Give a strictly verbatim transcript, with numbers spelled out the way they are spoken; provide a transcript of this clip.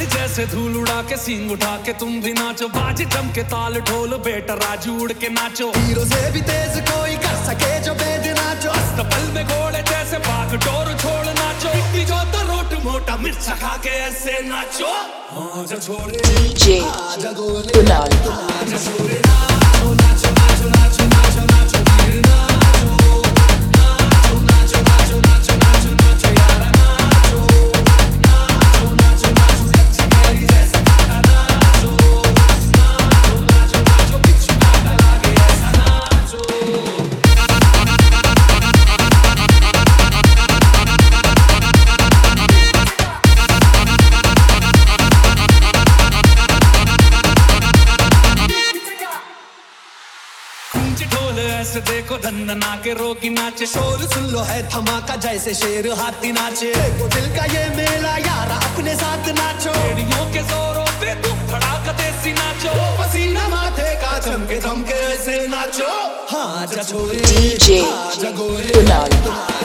जैसे धूल उड़ा के सींग उठा के तुम भी नाचो, बाज जम के ताल ढोल बेटा राजू उड़ के नाचो। हीरो से भी तेज कोई कर सके जो बेद नाचो, अस्तबल में घोड़े जैसे बाग डोर छोड़ नाचो। इतनी जो तो रोट मोटा मिर्च खा के ऐसे नाचो। आजा छोरे डीजे कुणाल आजा छोरे नाचो नाचो नाचो नाचो नाचो नाचो वीर नाचो नाचो नाचो नाचो नाचो नाचो नाचो यारा नाचो नाचो नाचो नाचो सच्ची मेरी जैसा गाना नाचो नाचो नाचो नाचो बिच्छू गाना लागे ऐसा नाचो। ढोल ऐसे देखो धंधना के रोगी नाचे, शोर सुन लो है धमाका जैसे शेर हाथी नाचे। देखो दिल का ये मेला यारा अपने साथ नाचो, एड़ियों के जोरों पे तुम धड़ाका देसी नाचो। पसीना माथे का चमके चमके ऐसे नाचो। हाँ आजा छोरे डीजे आजा गोरे कुणाल